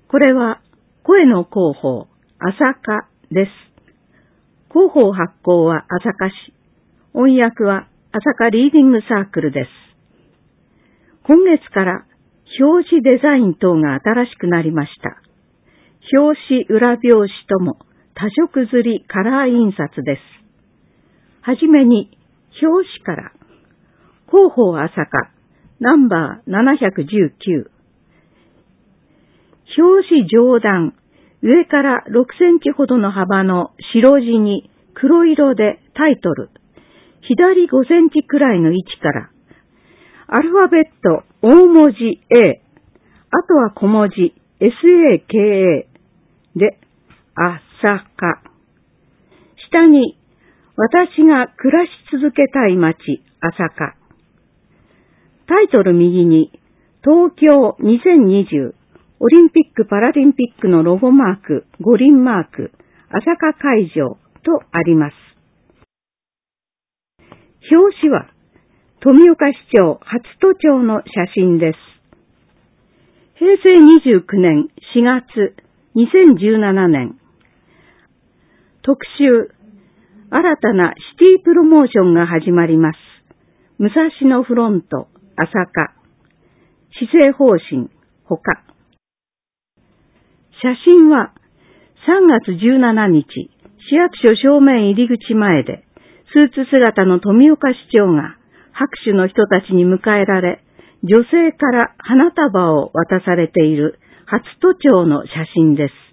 これは声の広報、朝霞です。広報発行は朝霞市。音訳は朝霞リーディングサークルです。今月から表紙デザイン等が新しくなりました。表紙裏表紙とも多色刷りカラー印刷です。はじめに表紙から広報朝霞ナンバー719表紙上段上から6センチほどの幅の白地に黒色でタイトル左5センチくらいの位置からアルファベット大文字 A あとは小文字 SAKA で朝霞下に私が暮らし続けたい街朝霞タイトル右に東京2020オリンピック・パラリンピックのロゴマーク、五輪マーク、朝霞会場とあります。表紙は、富岡市長初都庁の写真です。平成29年4月2017年。特集、新たなシティプロモーションが始まります。武蔵野フロント、朝霞。施政方針、他。写真は3月17日、市役所正面入り口前で、スーツ姿の富岡市長が拍手の人たちに迎えられ、女性から花束を渡されている初都庁の写真です。